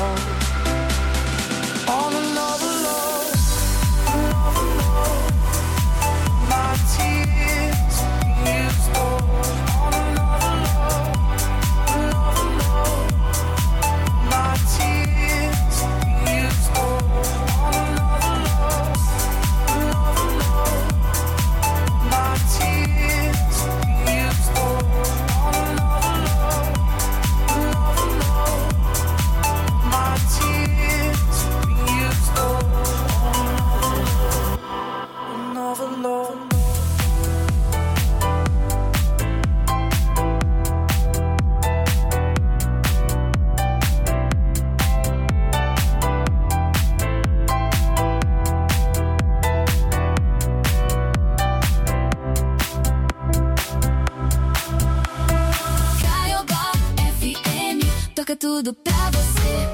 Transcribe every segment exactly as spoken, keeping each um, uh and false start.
on another love, another love. My tears used on another love, another love. My tears used on another love, another love. My tears used on another love, another love. My tears used on another love. Toca tudo pra você.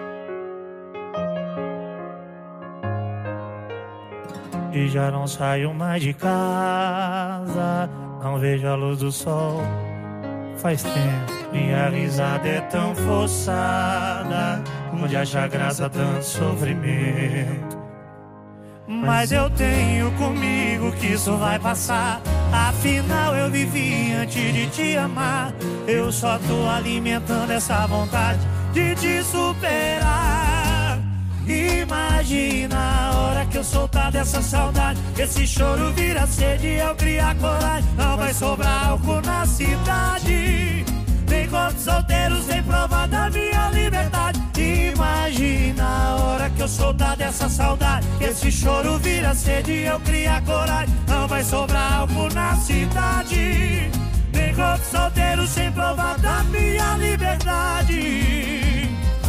E já não saio mais de casa, não vejo a luz do sol. Faz tempo, minha risada é tão forçada, onde acha graça tanto sofrimento. Mas eu tenho comigo que isso vai passar. Afinal eu vivi antes de te amar. Eu só tô alimentando essa vontade de te superar. Imagina a hora que eu soltar dessa saudade. Esse choro vira sede e eu criar coragem. Não vai sobrar álcool na cidade, nem corpos solteiros sem prova da minha liberdade. Imagina a hora que eu soltar dessa saudade. Esse choro vira sede e eu criar coragem. Não vai sobrar álcool na cidade, nem corpos solteiros sem prova da minha liberdade.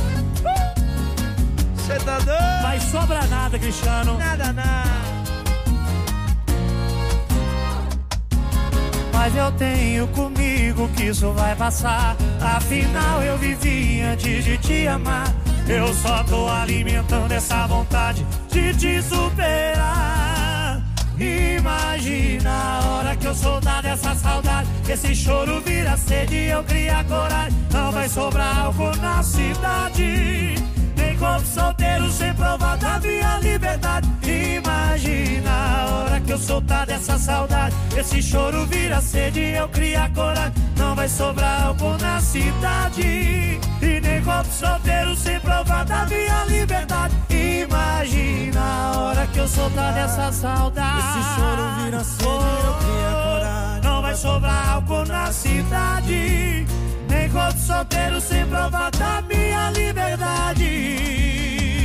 Cê tá doido? Vai sobrar nada, Cristiano. Nada, nada. Mas eu tenho comigo que isso vai passar. Afinal eu vivi antes de te amar. Eu só tô alimentando essa vontade de te superar. Imagina a hora que eu soltar dessa saudade. Esse choro vira sede e eu criar coragem. Não vai sobrar álcool na cidade, nem corpo solteiro sem prova da minha liberdade. Imagina a hora que eu soltar dessa saudade. Esse choro vira sede e eu criar coragem. Não vai sobrar álcool na cidade, e nem corpo solteiro sem prova da minha liberdade. Imagina a hora que eu soltar dessa saudade. Esse choro vira sede e eu criar coragem. Não vai sobrar álcool na cidade, nem corpo solteiro sem prova da minha liberdade.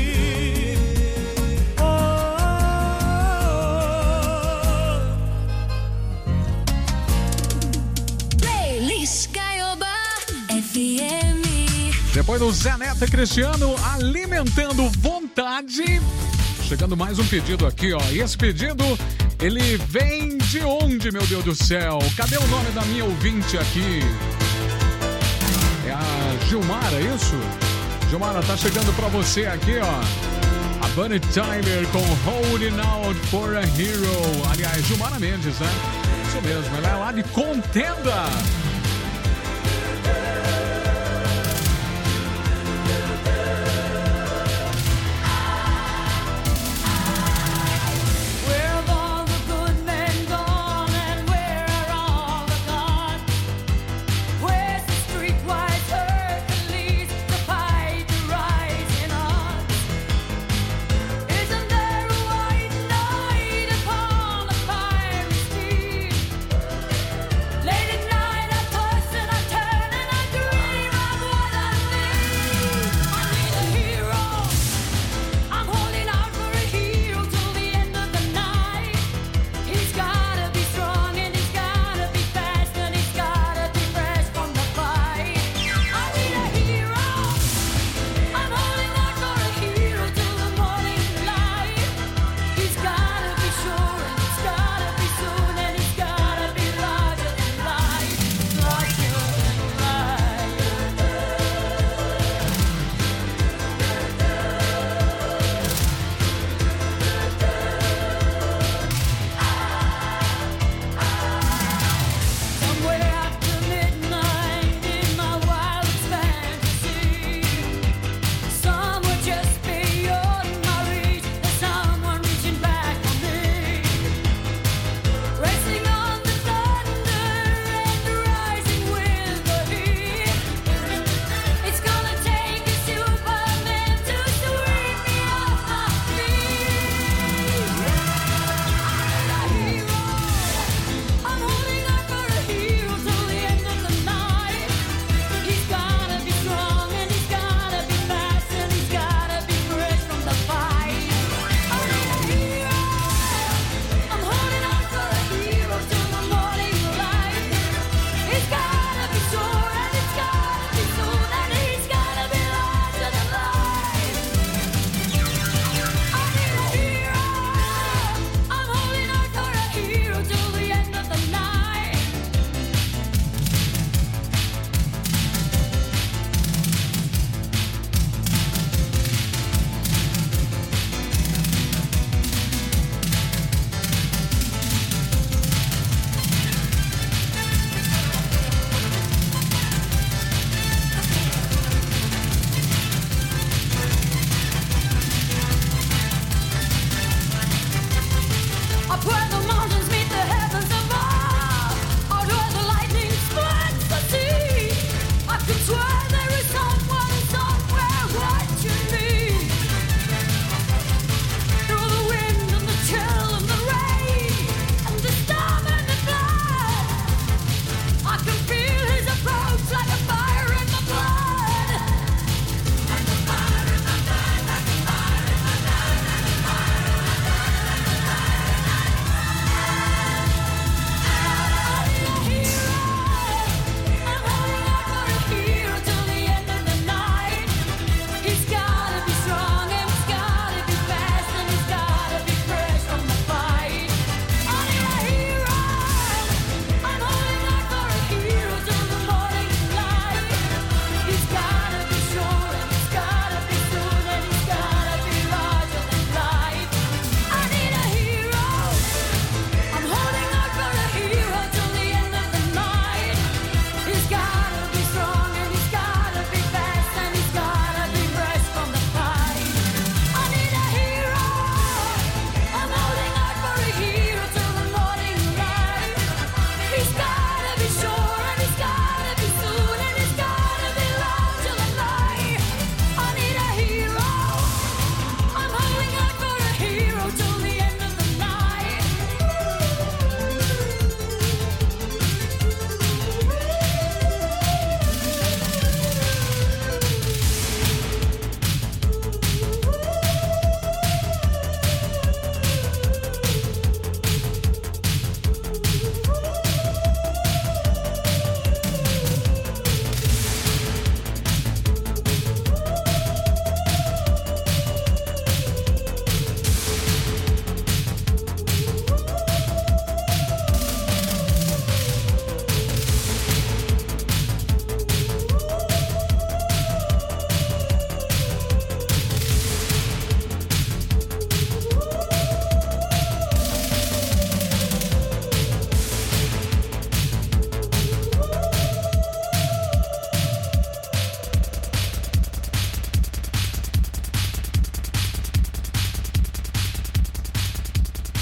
Playlist Caiobá F M. Depois do Zé Neto e Cristiano alimentando vontade, chegando mais um pedido aqui, ó. E esse pedido, ele vem de onde, meu Deus do céu? Cadê o nome da minha ouvinte aqui? É a Gilmara, é isso? Gilmara, tá chegando pra você aqui, ó. A Bunny Tyler com Holding Out for a Hero. Aliás, Gilmara Mendes, né? Isso mesmo, ela é lá de Contenda. Late at night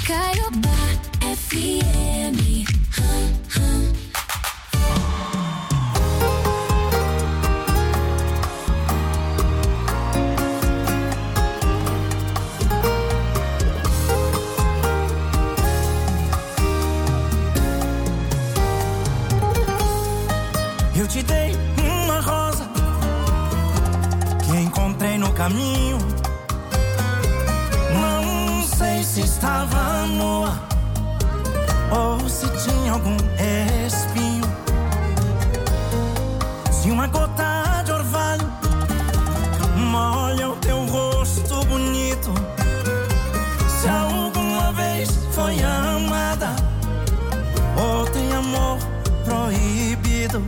Caiobá F M. Hum, hum. Eu te dei uma rosa que encontrei no caminho. Não sei se estava nua ou se tinha algum espinho. Se uma gota de orvalho molha o teu rosto bonito, se alguma vez foi amada ou tem amor proibido.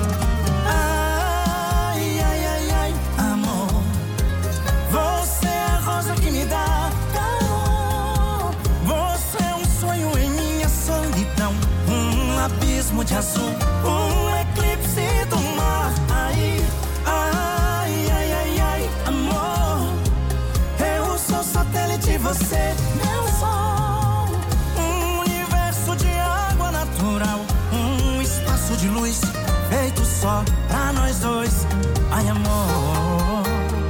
Ai, ai, ai, ai, amor, você é a rosa que me dá calor. Você é um sonho em minha solidão, um abismo de azul, um eclipse do mar. Ai, ai, ai, ai, ai, amor, eu sou satélite, você meu sol. Um universo de água natural, um espaço de luz feito só pra nós dois. Ai, amor,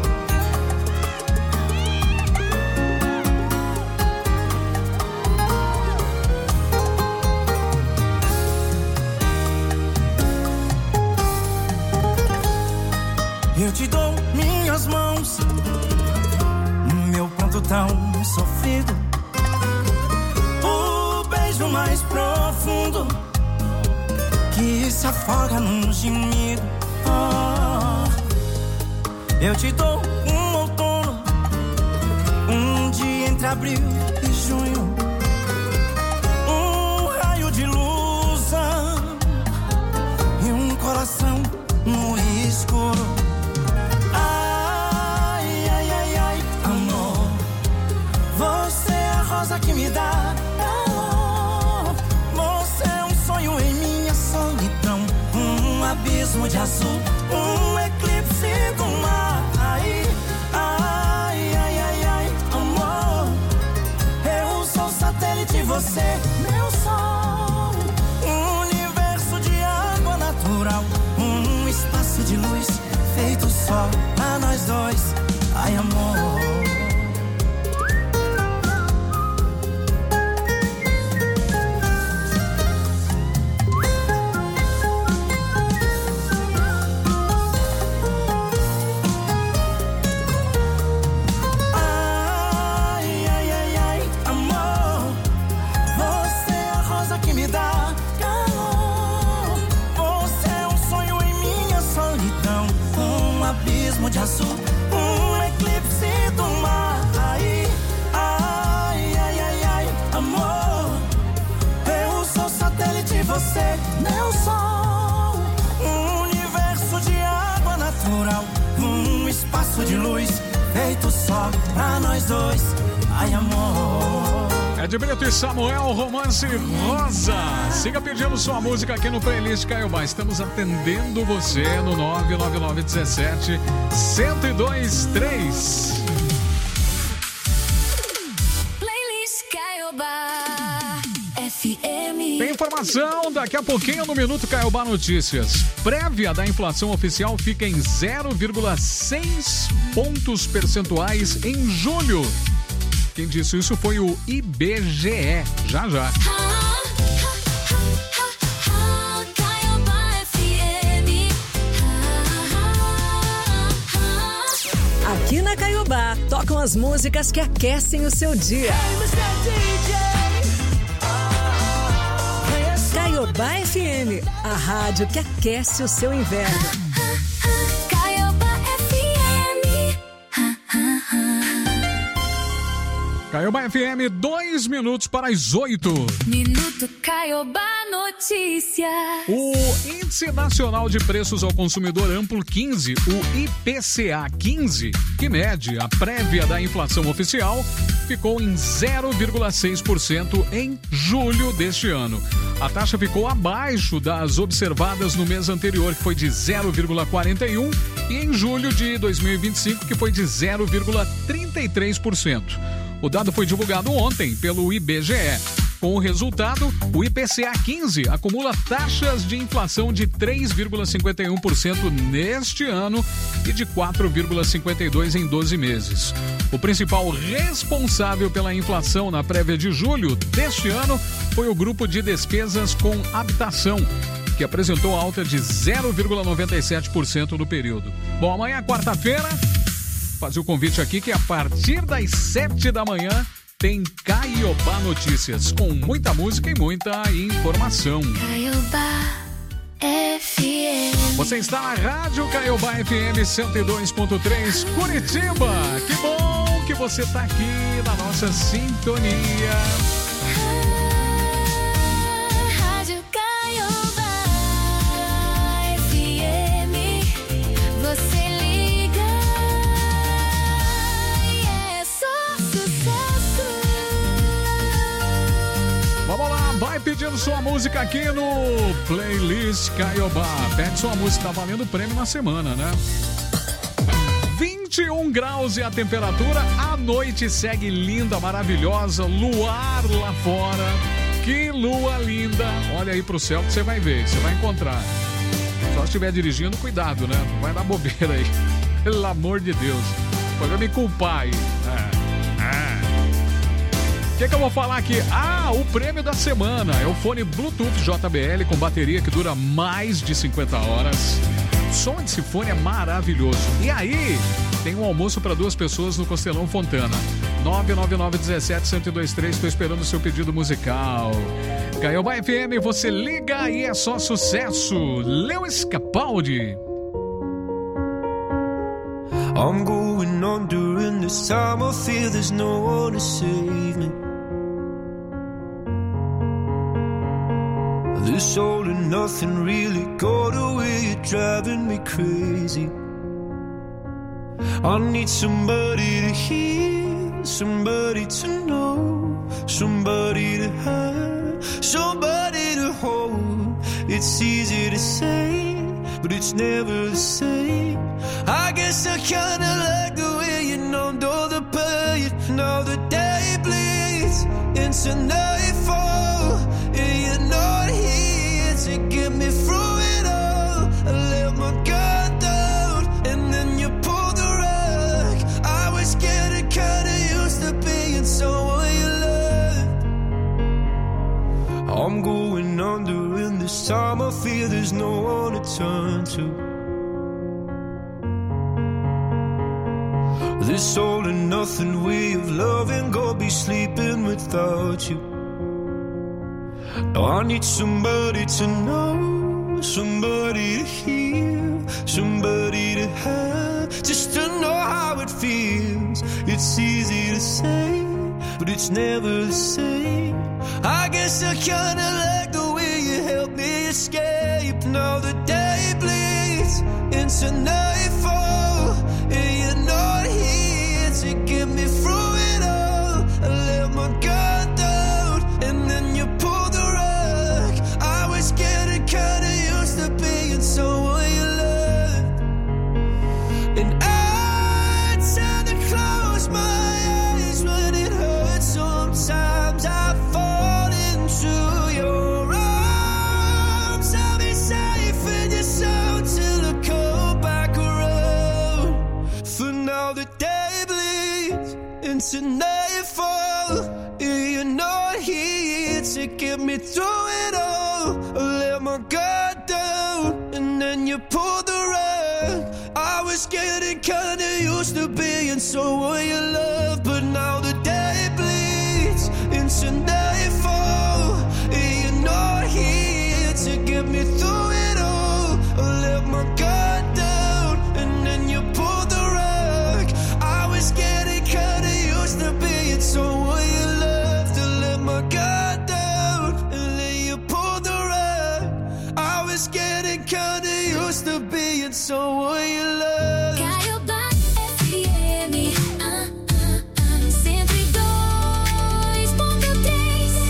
eu te dou minhas mãos, meu pranto tão sofrido, o beijo mais profundo que se afoga num gemido. Oh, eu te dou um outono, um dia entre abril e junho, um raio de luz e um coração no escuro. Ai, ai, ai, ai, amor, você é a rosa que me dá calor. Você é um sonho em minha solidão, um abismo de azul, um eclipse do mar. Ai, ai, ai, ai, ai, amor, eu sou satélite, você meu sol. Um universo de água natural, um espaço de luz feito só pra nós dois. Ai, amor, de azul, um eclipse do mar. Ai, ai, ai, ai, ai, amor, eu sou satélite, você meu sol. Um universo de água natural, um espaço de luz feito só pra nós dois. Ai, amor. É de Brito e Samuel, Romance Rosa. Siga pedindo sua música aqui no Playlist Caiobá. Estamos atendendo você no nove nove nove um sete, um zero dois três. Playlist Caiobá F M. Tem informação daqui a pouquinho no Minuto Caiobá Notícias. Prévia da inflação oficial fica em zero vírgula seis pontos percentuais em julho. Quem disse isso foi o I B G E. Já, já. Aqui na Caiobá, tocam as músicas que aquecem o seu dia. Caiobá F M, a rádio que aquece o seu inverno. Caiobá F M. Caiobá F M, dois minutos para as oito. Minuto Caiobá Notícias. O Índice Nacional de Preços ao Consumidor Amplo quinze, o I P C A quinze, que mede a prévia da inflação oficial, ficou em zero vírgula seis por cento em julho deste ano. A taxa ficou abaixo das observadas no mês anterior, que foi de zero vírgula quarenta e um por cento, e em julho de dois mil e vinte e cinco, que foi de zero vírgula trinta e três por cento. O dado foi divulgado ontem pelo I B G E. Com o resultado, o I P C A quinze acumula taxas de inflação de três vírgula cinquenta e um por cento neste ano e de quatro vírgula cinquenta e dois por cento em doze meses. O principal responsável pela inflação na prévia de julho deste ano foi o grupo de despesas com habitação, que apresentou alta de zero vírgula noventa e sete por cento no período. Bom, amanhã, quarta-feira, fazer o convite aqui que a partir das sete da manhã tem Caiobá Notícias, com muita música e muita informação. Caiobá F M. Você está na Rádio Caiobá F M cento e dois ponto três, Curitiba. Que bom que você está aqui na nossa sintonia. Rádio Caiobá F M. Você liga e é só sucesso. Vamos lá, vai pedindo sua música aqui no Playlist Caiobá. Pede sua música, tá valendo prêmio na semana, né? vinte e um graus e a temperatura, a noite segue linda, maravilhosa, luar lá fora. Que lua linda! Olha aí pro céu que você vai ver, você vai encontrar. Só se estiver dirigindo, cuidado, né? Não vai dar bobeira aí. Pelo amor de Deus. Pode me culpar aí. É. É. O que, que eu vou falar aqui? Ah, o prêmio da semana é o fone Bluetooth J B L com bateria que dura mais de cinquenta horas. O som desse fone é maravilhoso. E aí, tem um almoço para duas pessoas no Costelão Fontana. nove nove nove um sete um zero dois três, estou esperando o seu pedido musical. Caiobá F M, você liga e é só sucesso. Lewis Capaldi. I'm going on during this time. I feel there's no one to save me. This all and nothing really got away. You're driving me crazy. I need somebody to hear, somebody to know, somebody to have, somebody to hold. It's easy to say, but it's never the same. I guess I kinda like the way you numbed all the pain. Now the day bleeds into nightfall, and you're not here to get me through it all. I let my guard down, and then you pulled the rug. I was getting kinda used to being someone you loved. I'm going under, and this time I feel there's no one to turn to. This all and nothing way of loving, go be sleeping without you. Now I need somebody to know, somebody to hear, somebody to have, just to know how it feels. It's easy to say, but it's never the same. I guess I kinda like the way you help me escape. Now the day bleeds into nightfall, and you're not here to get me through it all. I let my guard down, and then you pulled the rug. I was getting kinda used to being someone you loved, and I tend to close my eyes when it hurts. Sometimes I fall into your arms. I'll be safe in your soul till I come back around. For now the day bleeds into nightfall, and you're not here to get me through it all. I let my guard down, and then you pulled the rug. I was getting kinda used to being someone you love, but now the day bleeds into nightfall, and you're not here to get me through it all. I let my guard down, and then you pulled the rug. I was getting kinda used to being someone you loved. To let my guard down, and then you pulled the rug. I was getting kinda used to being someone you loved. Caiobá F M, ah, ah, ah, cento e dois ponto três.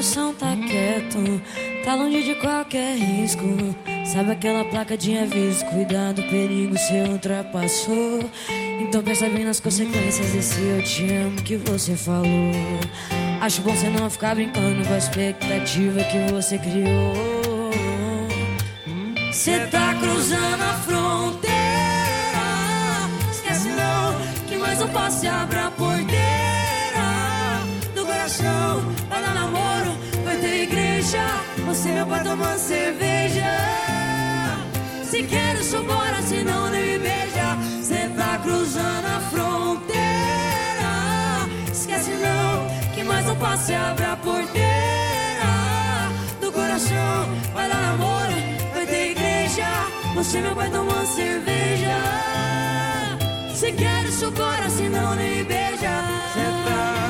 coração tá quieto, tá longe de qualquer risco. Sabe aquela placa de aviso, cuidado, perigo, cê ultrapassou. Então pensa bem nas consequências desse eu te amo que você falou. Acho bom você não ficar brincando com a expectativa que você criou. Cê tá cruzando a fronteira, esquece não, que mais um passo e abre a porteira do coração. Vai dar namoro, vai ter igreja, você meu pai tomando cerveja. Se quer isso bora, se não nem me beija. Cê tá cruzando a fronteira, esquece não, que mais um passo e abre a porteira do coração. Vai dar namoro, vai ter igreja, você meu pai tomando cerveja. Se quer isso bora, se não nem me beija. Cê tá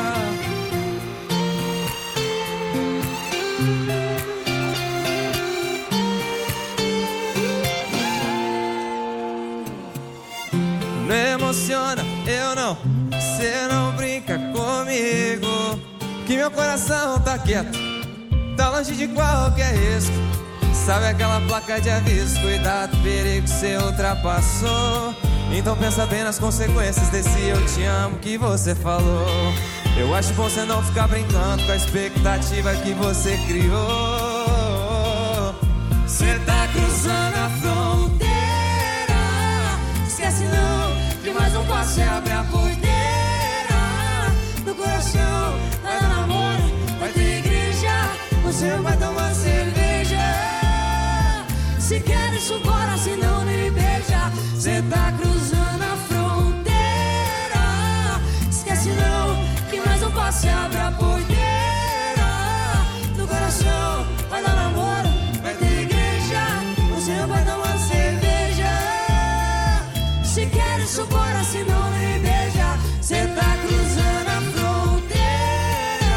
não emociona, eu não, cê não brinca comigo, que meu coração tá quieto, tá longe de qualquer risco. Sabe aquela placa de aviso, cuidado, perigo, cê ultrapassou. Então pensa bem nas consequências desse eu te amo que você falou. Eu acho bom você não ficar brincando com a expectativa que você criou. Cê tá cruzando a fronteira, esquece não, que mais um passo e abre a porteira do coração. Vai dar namoro, vai ter igreja, você vai tomar cerveja. Se quer isso bora, se não nem me beija. Cê tá cruzando a fronteira, esquece não, que mais um passo e abre a porteira do coração. Vai dar namoro, vai ter igreja, você vai tomar cerveja. Se quer isso bora, se não nem me beija. Cê tá cruzando a fronteira.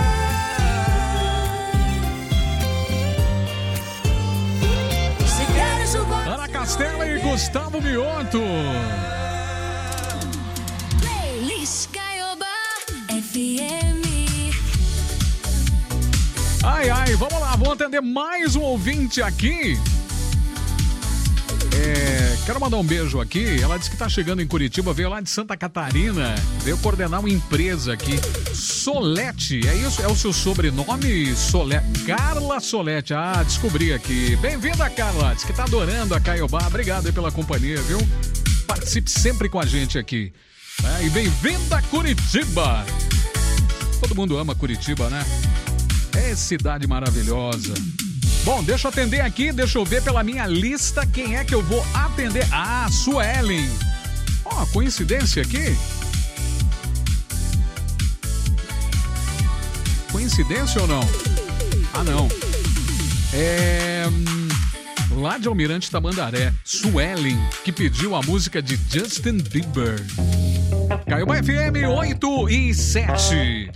Se quer isso bora. Ana Castela e Gustavo Mioto. Playlist Caiobá F M. Ai, ai, vamos lá, vou atender mais um ouvinte aqui. É, quero mandar um beijo aqui. Ela disse que tá chegando em Curitiba, veio lá de Santa Catarina, veio coordenar uma empresa aqui. Solete, é isso? É o seu sobrenome? Solete. Carla Solete, ah, descobri aqui. Bem-vinda, Carla, diz que tá adorando a Caiobá. Obrigado aí pela companhia, viu? Participe sempre com a gente aqui. É, e bem-vinda a Curitiba. Todo mundo ama Curitiba, né? É cidade maravilhosa. Bom, deixa eu atender aqui, deixa eu ver pela minha lista quem é que eu vou atender. Ah, Suelen. Ó, oh, coincidência aqui? Coincidência ou não? Ah, não. É... Lá de Almirante Tamandaré, Suelen, que pediu a música de Justin Bieber. Caiobá F M oito e sete.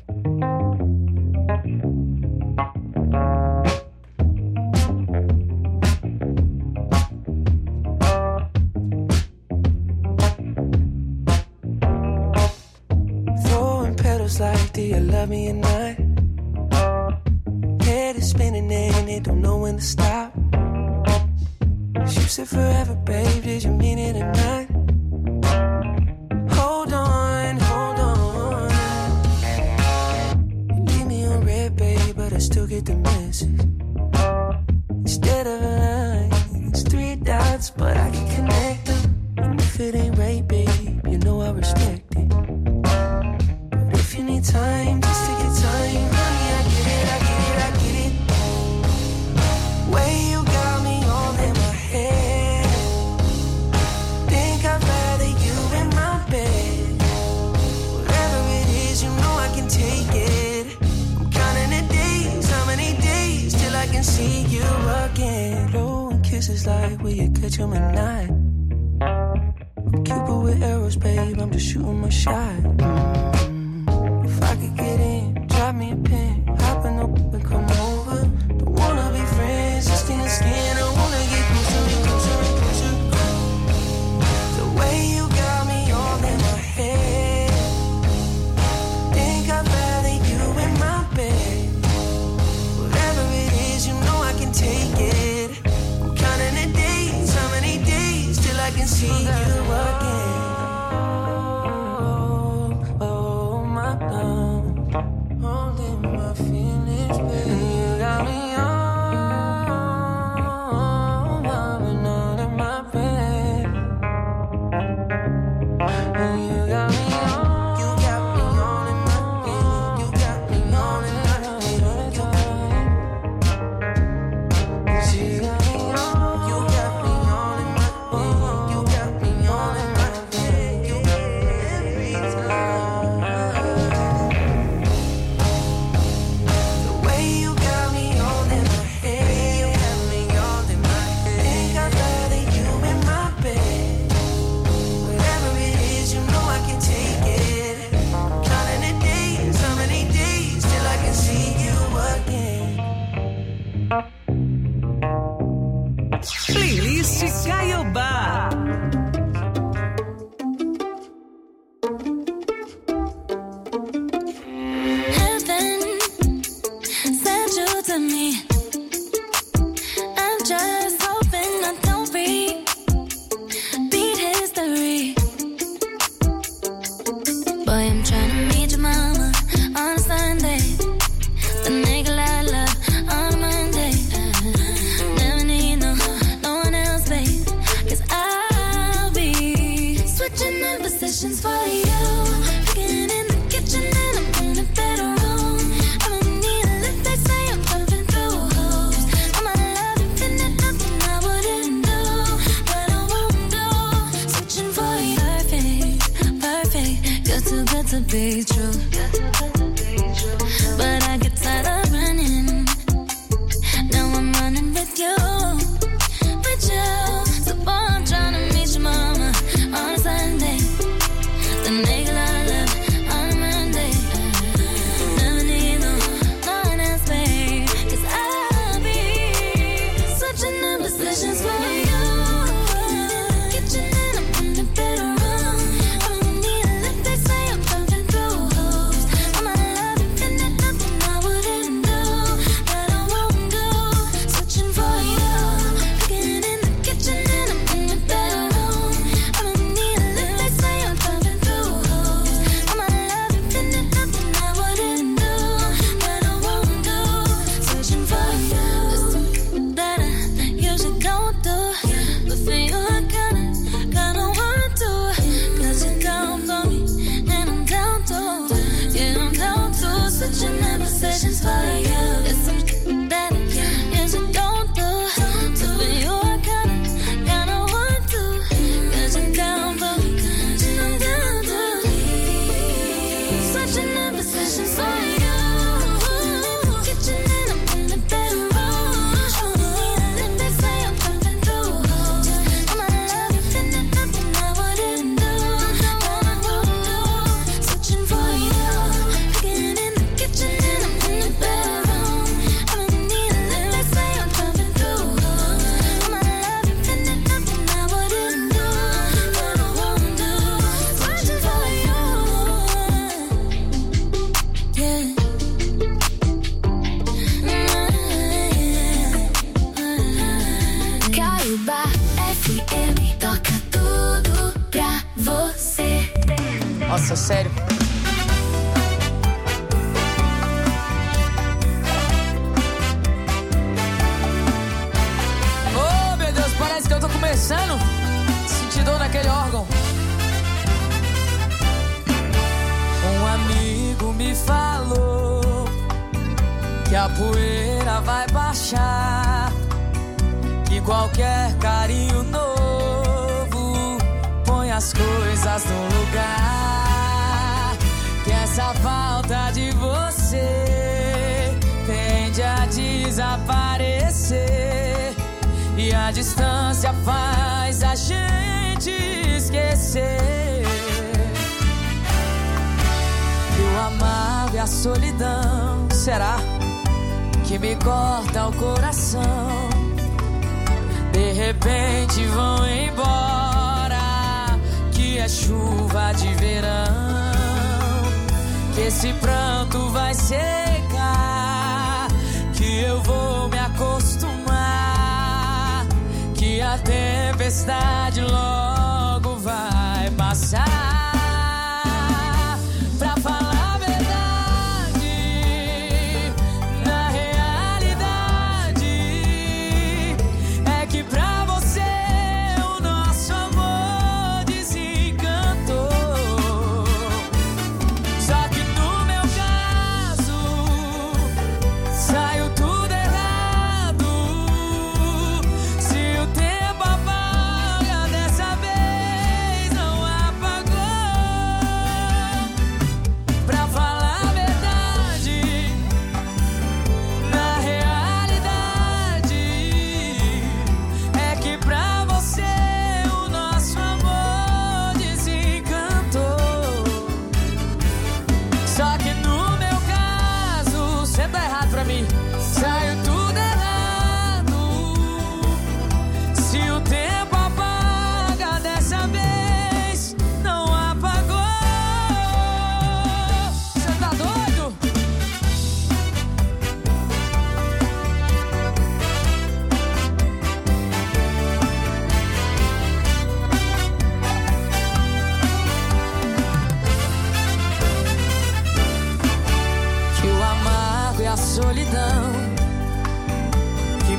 Like, do you love me or not? Head is spinning and it don't know when to stop. You said forever, babe, did you mean it or not? Hold on, hold on. You leave me on red, babe, but I still get the message. Instead of a line, it's three dots, but I can connect them. And if it ain't right, babe, you know I respect it. If you need time, just take your time, honey, I get it, I get it, I get it. Way you got me all in my head. Think I'd rather you in my bed. Whatever it is, you know I can take it. I'm counting the days, how many days till I can see you again. Blowing kisses like, will you catch 'em at night? I'm Cupid with arrows, babe, I'm just shooting my shot. If I could get in, drop me a pin, hop in the whip and come over. Don't wanna be friends, just skin to skin. I wanna get closer, closer, closer. The way you got me all in my head. Think I'd rather you in my bed. see you again. Oh, oh, my love, holding my feelings, baby. You got me on, loving under my bed. You got me on, you got me on in my bed. You got me on in my bed. She got me on, you got me on in my bed. You got me on in my bed. You got me every time. The way you got me on in my head, you got me on in my head. Think I'd rather you in my bed. Whatever it is, you know I can take it. Counting the days, how many days till I can see you again? Playlist Caiobá. Heaven sent you to me. I'm just hoping I don't repeat history. Boy, I'm trying to meet your mama on a Sunday. The nigga I love on a Monday. Never need no, no one else, babe. Cause I'll be switching in positions for you. Cooking in the kitchen and I'm in the bedroom. I don't need a lift, they say I'm jumping through hoops. I'm a love infinite, nothing I wouldn't do, but I won't do. Switching for you, perfect, perfect. You're too good to be true. But I get tired of running. Now I'm running with you, with you. So boy, I'm trying to meet your mama on a Sunday. The nigga I love on a Monday. Never need no, no one else, babe. Cause I'll be switching the positions for you. Kitchen and I'm in the bedroom. I don't need a lift, they say I'm jumping through hoops. I'm a love infinite, nothing I wouldn't do, that I won't do. Switching for you. Cooking in the kitchen and I'm in the bedroom. I don't need a lift, they say I'm jumping through hoops. I'm a love infinite, nothing I wouldn't do, that I won't do. Switching for you. Listen, that I usually don't do, but for you I kinda, kinda want to. Cause you're down for me and I'm down to, yeah, I'm down to. Switching the positions for you. It's some that I usually don't do, so for you I kinda, kinda want to. Cause you're down for me and I'm down to. Switching the positions for you. Kitchen and I'm in the bedroom. I don't need a lift, they say I'm jumping through hoops. I'm a love infinite, nothing I wouldn't do, that I won't do. Switching for you. Cooking in the kitchen and I'm in the bedroom. I don't need a lift, they say I'm jumping through hoops. I'm a love infinite, nothing I wouldn't do, that I won't do. Switching for you. Yeah. Caiobá F M toca tudo pra você. Nossa, sério. Oh, meu Deus, parece que eu tô começando a sentir dor naquele órgão. Um amigo me falou que a poeira vai baixar, que qualquer carinho novo põe as coisas no lugar, que essa falta de você tende a desaparecer e a distância faz a gente esquecer que o amargo e a solidão será que me corta o coração. De repente vão embora, que é chuva de verão, que esse pranto vai secar, que eu vou me acostumar, que a tempestade logo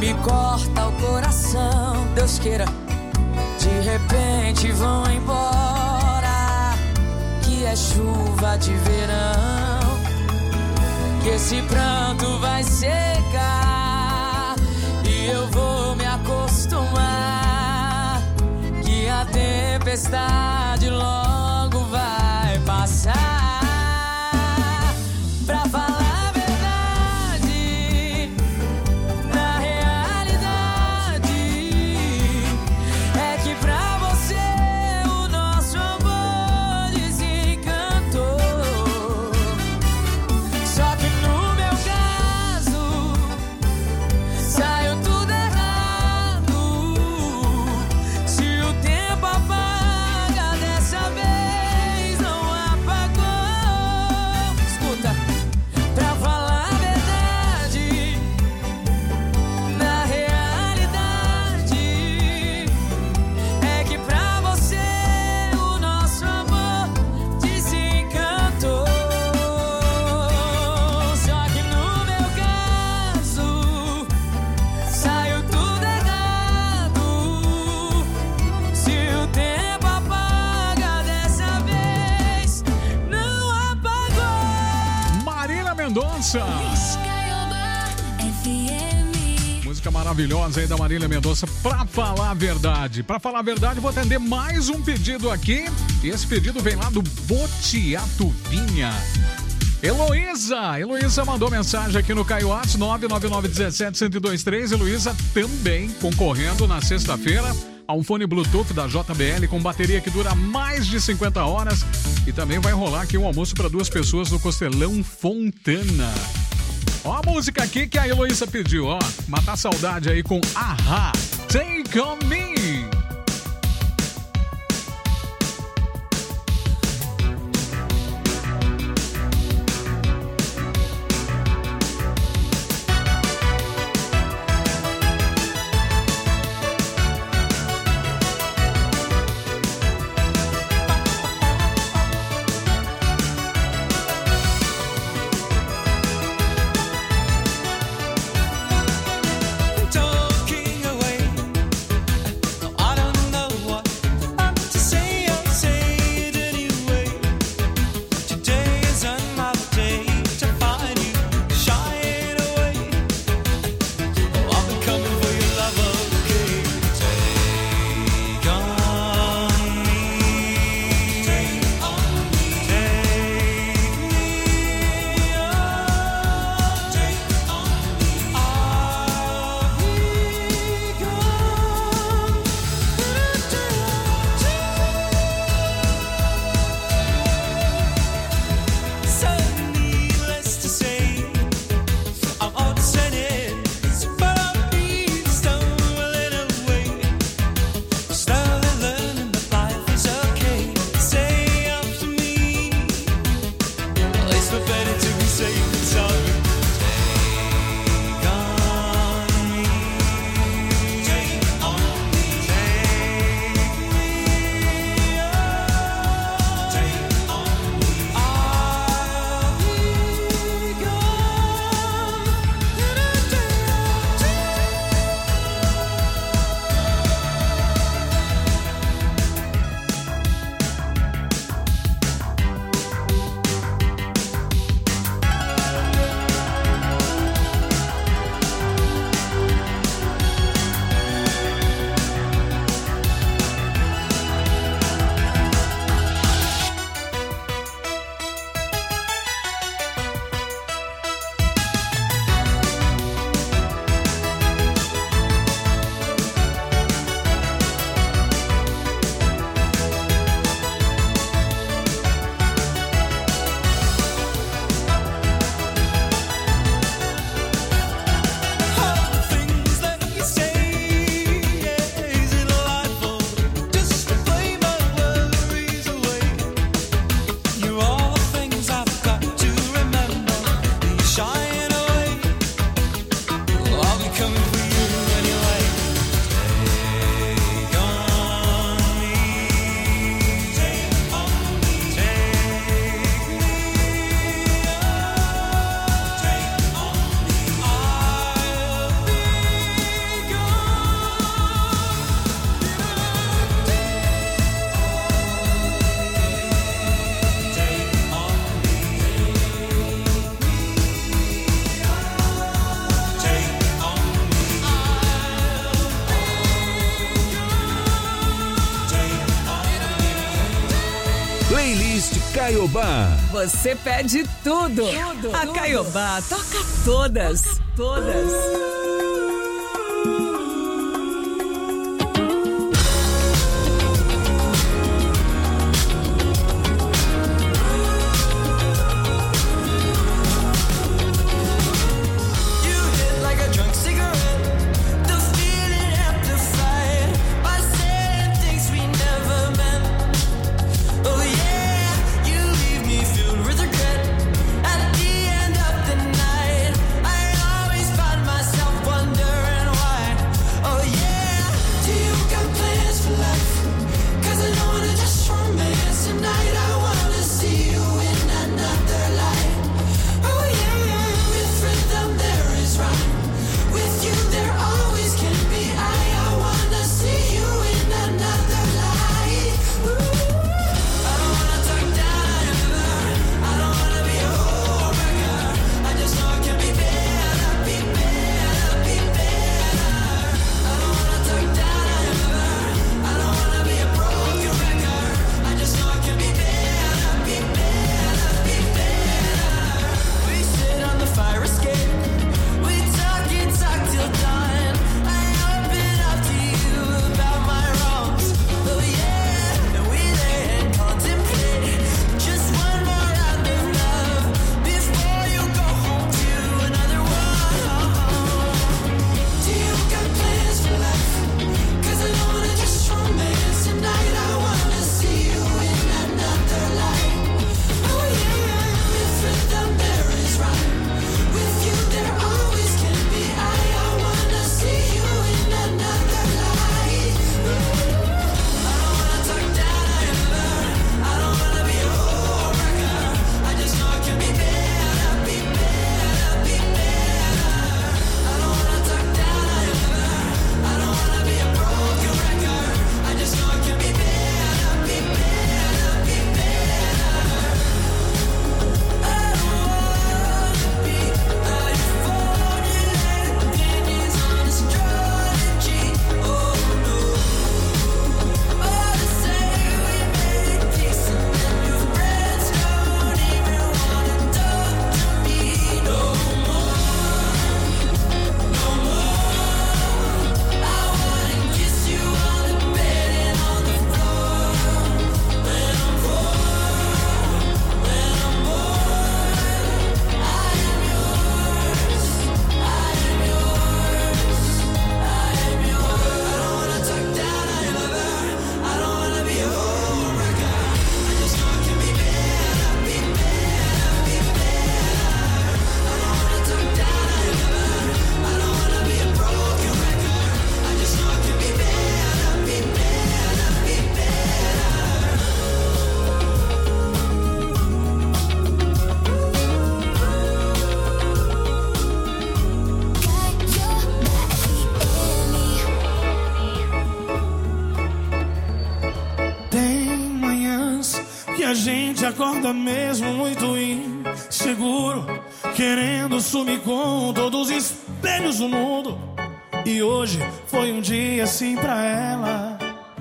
me corta o coração. Deus queira, de repente vão embora, que é chuva de verão, que esse pranto vai secar e eu vou me acostumar, que a tempestade logo vai passar. Pra falar a verdade, na realidade, é que pra você o nosso amor desencantou. Só que no meu caso saiu tudo errado. Se o tempo apaga, dessa vez não apagou. Escuta, pra falar a verdade, na realidade, é que pra você o nosso amor desencantou. Só que no meu caso saiu tudo errado. Se o tempo apaga, dessa vez não apagou. Marília Mendonça. F M. Música maravilhosa aí da Marília Mendonça. Pra falar a verdade, pra falar a verdade, vou atender mais um pedido aqui. E esse pedido vem lá do Botiato Vinha. Heloísa, Heloísa mandou mensagem aqui no Caio Whats nove nove nove um sete um zero dois três. Heloísa também concorrendo na sexta-feira a um fone Bluetooth da J B L com bateria que dura mais de cinquenta horas. E também vai rolar aqui um almoço para duas pessoas no Costelão Fontana. Ó a música aqui que a Heloísa pediu, ó. Matar a saudade aí com Ahá, Take On Me. Talking away Podcast Caiobá. Você pede tudo. tudo A tudo. Caiobá toca todas. Todas. Acorda mesmo muito inseguro, querendo sumir com todos os espelhos do mundo. E hoje foi um dia assim pra ela.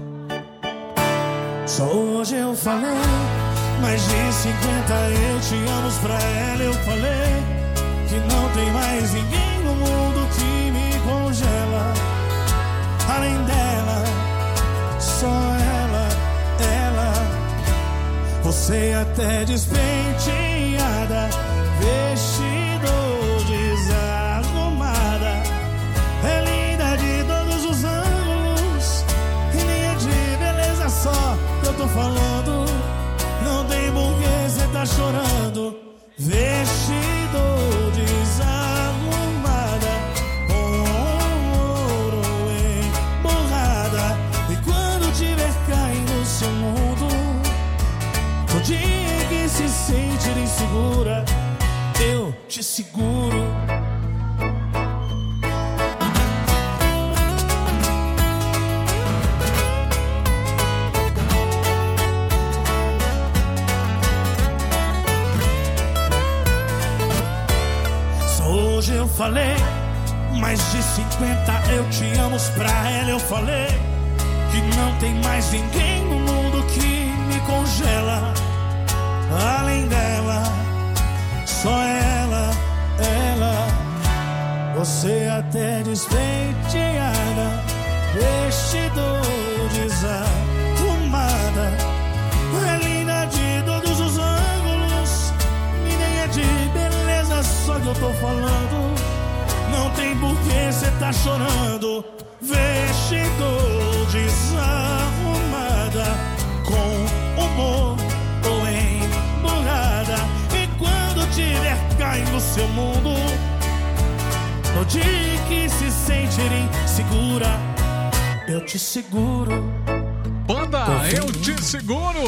Só hoje eu falei mais de cinquenta eu te amo pra ela. Eu falei que não tem mais ninguém no mundo que me congela. Além dela, só ela, ela. Você até despenteada, vestido desarrumada, é linda de todos os ângulos, e nem é de beleza só que eu tô falando. Não tem porquê cê tá chorando. Vestido desarrumada, com ouro emborrada, e quando tiver caindo no seu mundo, no dia que se sentir insegura, eu te seguro. Só hoje eu falei mais de cinquenta eu te amo pra ela. Eu falei que não tem mais ninguém no mundo que me congela. além dela, só ela, ela. Você até despenteada, vestido desarrumada, é linda de todos os ângulos, nem é de beleza só que eu tô falando. Não tem por que cê tá chorando. Vestido desarrumada, com humor ou emburrada. E quando tiver caindo no seu mundo, no dia que se sentir insegura, eu te seguro. Banda, eu te seguro.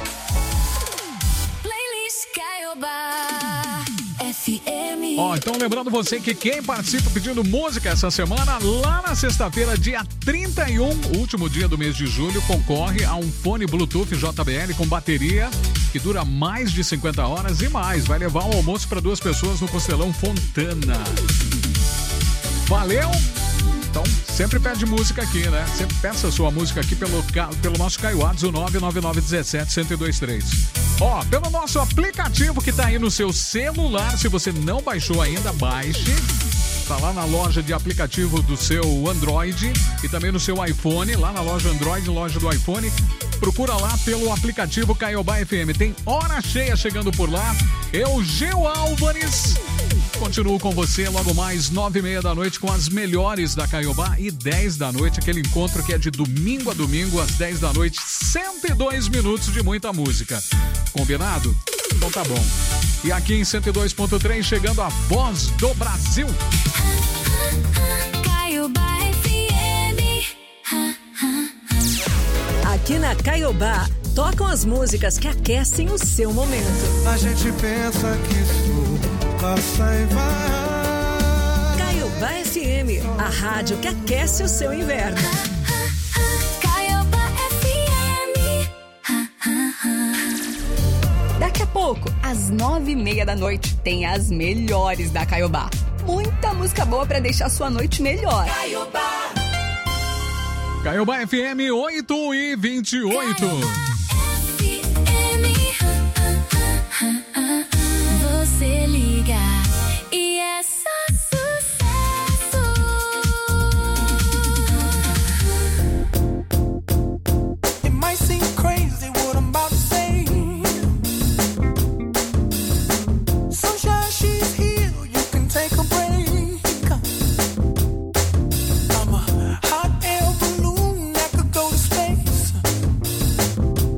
Playlist Caiobá F M. Ó, então lembrando você que quem participa pedindo música essa semana, lá na sexta-feira, dia trinta e um, último dia do mês de julho, concorre a um fone Bluetooth J B L com bateria que dura mais de cinquenta horas e mais. Vai levar um almoço para duas pessoas no Costelão Fontana. Valeu! Então, sempre pede música aqui, né? Sempre peça a sua música aqui pelo, pelo nosso Caioados, o nove nove nove um sete, um zero dois três. Ó, pelo nosso aplicativo que tá aí no seu celular, se você não baixou ainda, baixe. Tá lá na loja de aplicativo do seu Android e também no seu iPhone, lá na loja Android, loja do iPhone. Procura lá pelo aplicativo Caiobá F M. Tem hora cheia chegando por lá. Eu, Gil Álvares, continuo com você logo mais nove e meia da noite com as melhores da Caiobá e dez da noite, aquele encontro que é de domingo a domingo às dez da noite, cento e dois minutos de muita música. Combinado? Então tá bom. E aqui em cento e dois ponto três chegando a voz do Brasil. Caiobá F M. Aqui na Caiobá, tocam as músicas que aquecem o seu momento. A gente pensa que isso passa e vai. Caiobá F M, a rádio que aquece o seu inverno. Caiobá F M. Daqui a pouco, às nove e meia da noite, tem as melhores da Caiobá. Muita música boa pra deixar sua noite melhor. Caiobá. Caiobá F M oito e vinte e oito. Você liga e é só sucesso. It might seem crazy what I'm about to say. Sunshine, she's here, you can take a break. I'm a hot air balloon that could go to space.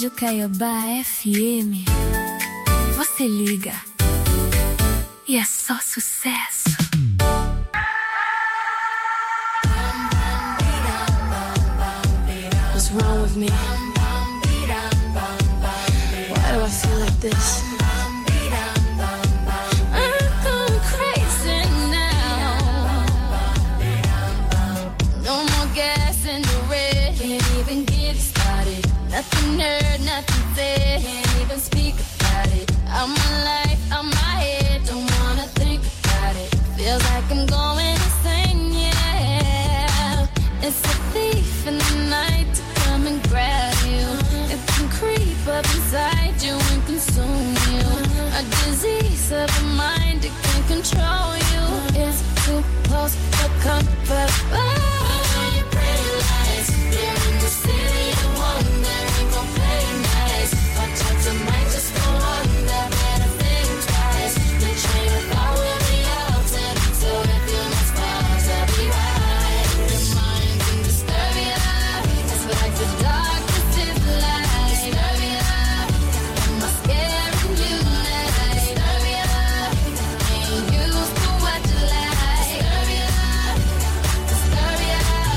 Rádio Caiobá F M. Você liga e é só sucesso. What's wrong with me? Why do I feel like this? I'm going crazy now. No more gas in the red. Can't even get started. Nothing heard, nothing said. Can't even speak about it. I'm my life, I'm my head. Don't wanna think about it. Feels like I'm going insane, yeah. It's a thief in the night to come and grab you. It can creep up inside you and consume you. A disease of the mind, it can control you. It's too close for comfort. Oh, your pretty lies. They're in the city of wonder. We gon' play nice. Watch out, you might just go under. Better think twice. The train of thought will be altered. So if you must pause, I'll be right. Your mind can disturb you. It's like the darkest is the light. Disturb you. Am I scaring you now? Disturb you. Ain't used to what you like. Disturb you. Disturb you.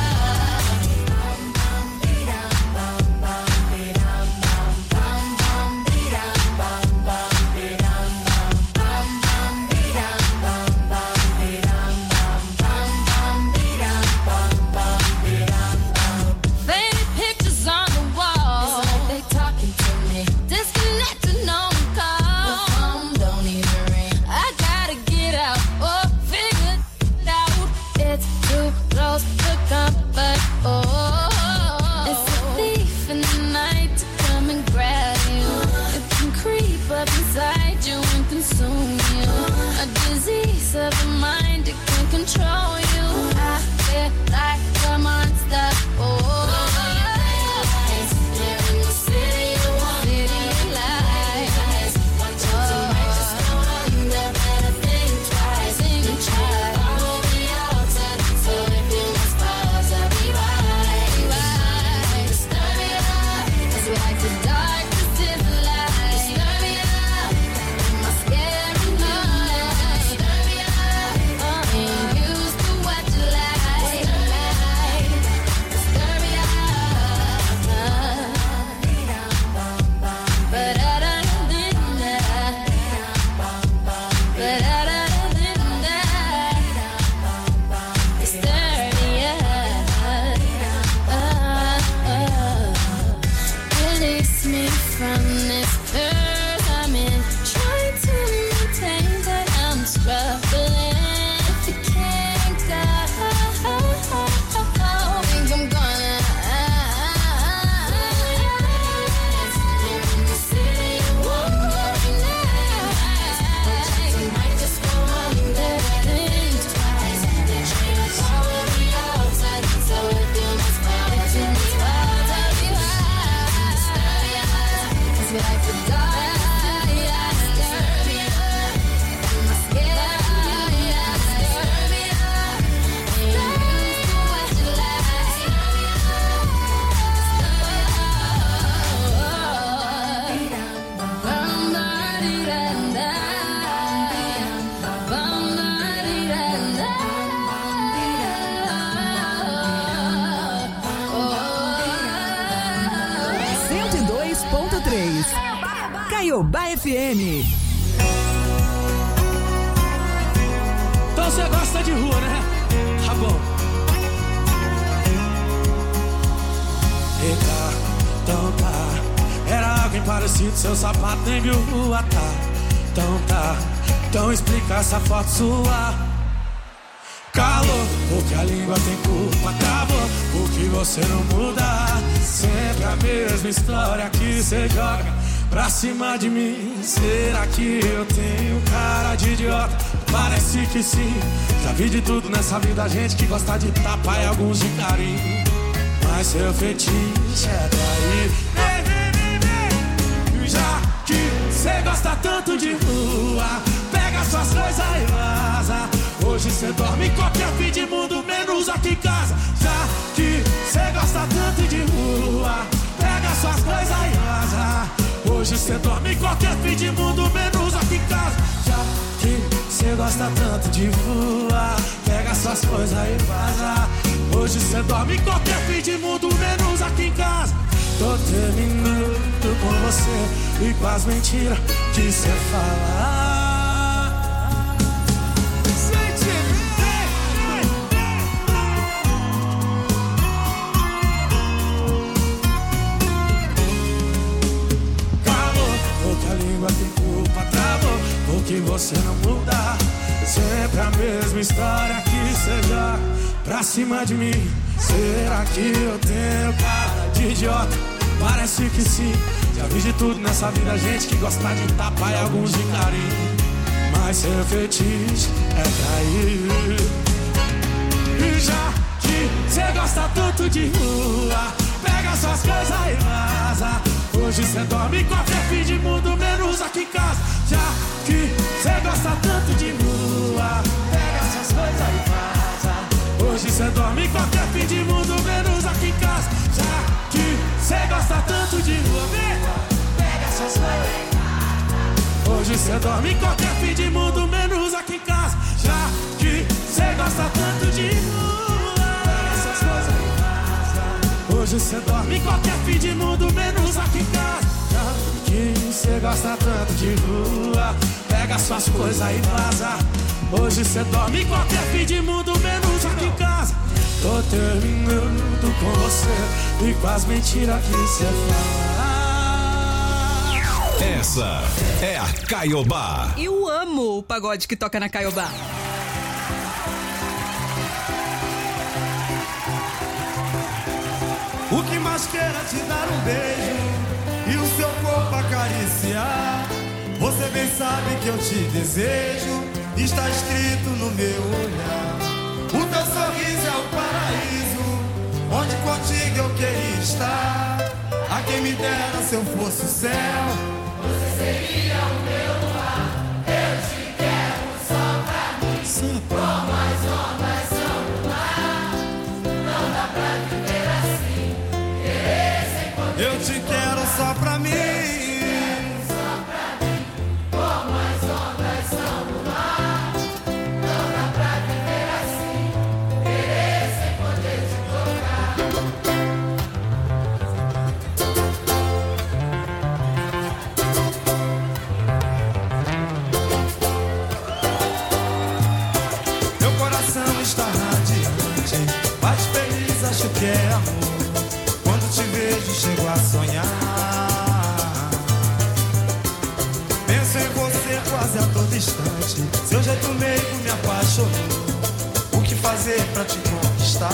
Faded pictures on the wall. It's like they talking to me. Disconnected, no one call. The phone don't even ring. I gotta get out or figure it out. It's too close for comfort. Oh, it's a thief in the night to come and grab you. It can creep up inside you and consume you. A disease of the mind, it can control you. I feel like a monster. Oh, you're in the city of wonder. City lights. Watch out, you might just go under. Better think twice. Think twice. I will be altered. So if you must pause, I'll be right. Disturb you. It's like the darkest is the light. Disturb you. Am I scaring you now? Disturb you. Ain't used to what you like. Disturb you. But I don't think that. But I don't think that. Disturb you. Release me from this curse I'm in. Trying to maintain, but I'm struggling. If you can't go, think I'm gonna. You're in the city of wonder. You might just go under. Think twice. The train of thought will be outside. So if you must pause, you must pause. I'll be right. Disturb you. It's like the dark. Disturb you. Am I scared? Disturb you. Ain't used to what you like. cento e dois ponto três. Caiobá F M. Então você gosta de rua, né? Tá bom. Eita, então tá. Era alguém parecido, seu sapato nem viu rua, tá? Então tá, então explica essa foto sua. Calor, porque a língua tem culpa. Acabou, porque você não muda. Sempre a mesma história que você joga pra cima de mim. Será que eu tenho cara de idiota? Parece que sim. Já vi de tudo nessa vida, gente que gosta de tapa e alguns de carinho. Mas seu fetiche é trair. Vem, vem, vem, vem. Já que cê gosta tanto de rua, pega suas coisas e vaza. Hoje cê dorme em qualquer fim de mundo, menos aqui em casa. Já que cê gosta tanto de rua, pega suas coisas e vaza. gosta tanto de voar, pega suas coisas e vaza. Hoje cê dorme em qualquer fim de mundo, menos aqui em casa. Tô terminando com você e com as mentiras que cê fala. Tem culpa, travou, porque você não muda. Sempre a mesma história que seja pra cima de mim. Será que eu tenho cara de idiota? Parece que sim. Já vi de tudo nessa vida, gente que gosta de tapa e alguns de carinho. Mas seu fetiche é trair. E já que cê gosta tanto de rua, pega suas coisas e vaza. Hoje cê dorme em qualquer fim de mundo, menos aqui em casa. Já que cê gosta tanto de rua, pega suas coisas e vaza. Hoje cê dorme em qualquer fim de mundo, menos aqui em casa. Já que cê gosta tanto de rua, pega suas coisas e vaza. Hoje cê dorme em qualquer fim de mundo, menos aqui em casa. Já que cê gosta tanto de rua, pega suas coisas e vaza. Hoje cê dorme em qualquer fim de mundo, menos aqui em casa. Já que cê gosta tanto de rua, pega suas coisas e vaza. Hoje cê dorme em qualquer fim de mundo, menos aqui em casa. Tô terminando com você e com as mentiras que cê fala. Essa é a Caiobá. Eu amo o pagode que toca na Caiobá. O que mais quero é te dar um beijo e o seu corpo acariciar. Você bem sabe que eu te desejo, está escrito no meu olhar. O teu sorriso é o paraíso, onde contigo eu queria estar. A quem me dera se eu fosse o céu, você seria o meu luar. Eu te quero só pra mim, sim, como as ondas são no mar. Não dá pra viver assim, querer sem poder. Eu te quero só pra mim, só pra mim, como as ondas são no mar. Não dá pra viver assim, querer sem poder te tocar. Meu coração está radiante, bate feliz, acho que é amor. Quando te vejo, chego a sonhar. Penso em você quase a todo instante. Seu jeito meigo me apaixonou. O que fazer pra te conquistar?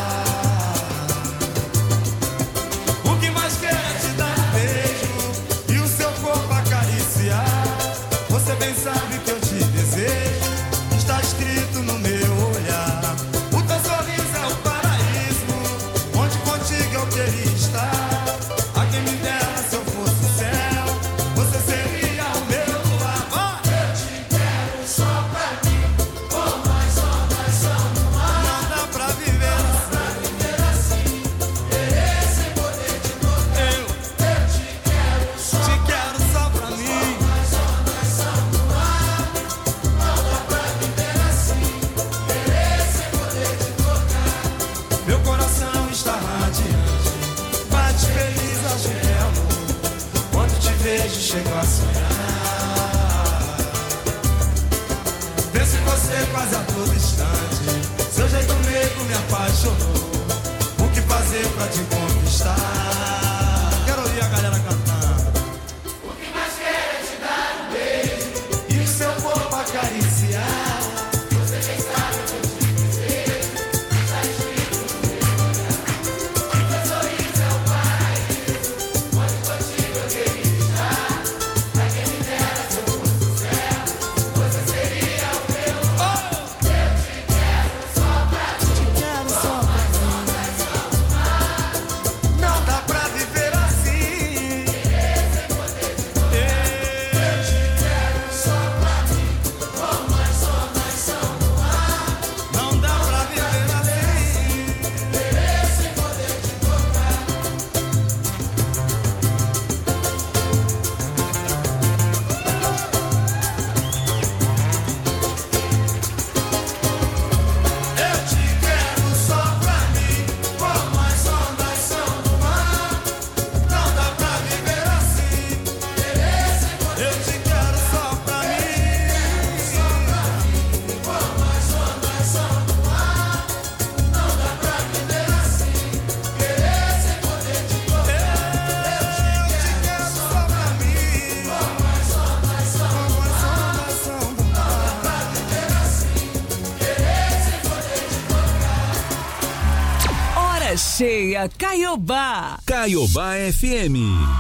O que mais quero é te dar um beijo e o seu corpo acariciar. Você bem sabe que eu te desejo, está escrito no meu olhar. O teu sorriso é o paraíso, onde contigo eu queria estar. A quem me dera se eu fosse o céu, você seria o meu luar. Oh! Eu te quero só pra mim, como as ondas são no mar. Não dá pra viver, não dá pra viver assim, querer sem poder te tocar. Eu, eu te quero só, te quero só pra mim. As ondas são no mar. Não dá pra viver assim, querer sem poder te tocar. Meu coração está radiante, bate feliz, acho que é amor. Quando te vejo, chego a sonhar. Penso em você quase a todo instante. Seu jeito meigo me apaixonou. O que fazer pra te conquistar? Quero ouvir a galera cantando. O que mais quero é te dar um beijo e o seu corpo acariciar. Você bem sabe que eu te desejo, está escrito no meu olhar. O teu sorriso é o paraíso, onde contigo eu queria estar. Pra quem me dera se eu fosse o céu, você seria o meu luar. Eu te quero só pra mim, te quero só pra mim. As ondas são no mar. Casa cheia, Caiobá. Caiobá F M.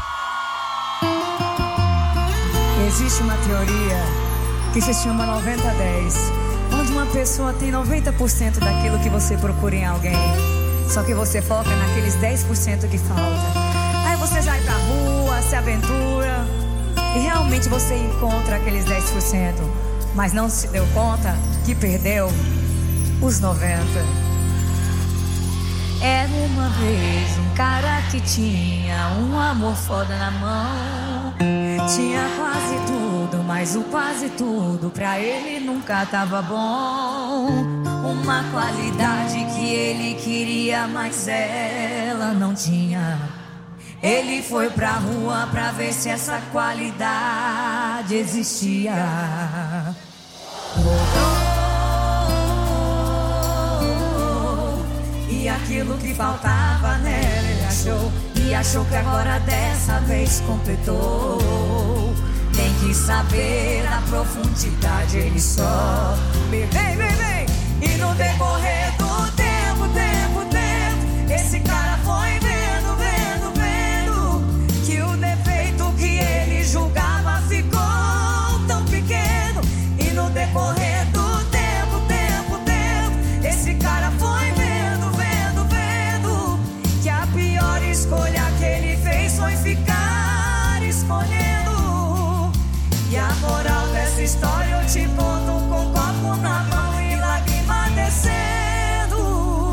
Existe uma teoria que se chama noventa a dez, onde uma pessoa tem noventa por cento daquilo que você procura em alguém, só que você foca naqueles dez por cento que falta. Aí você sai pra rua, se aventura e realmente você encontra aqueles dez por cento, mas não se deu conta que perdeu os noventa por cento. Era uma vez um cara que tinha um amor foda na mão. Tinha quase tudo, mas o quase tudo pra ele nunca tava bom. Uma qualidade que ele queria, mas ela não tinha. Ele foi pra rua pra ver se essa qualidade existia. E aquilo que faltava nela ele achou. E achou que agora dessa vez completou. Nem quis saber da profundidade, ele só vem, vem, vem. E no decorrer do tempo, tempo, tempo, esse cara foi vendo, vendo, vendo que o defeito que ele julgava ficou tão pequeno. E no decorrer do tempo, tempo, tempo, esse cara foi vendo, vendo, vendo que a pior escolha que ele fez foi ficar escolhendo. E a moral dessa história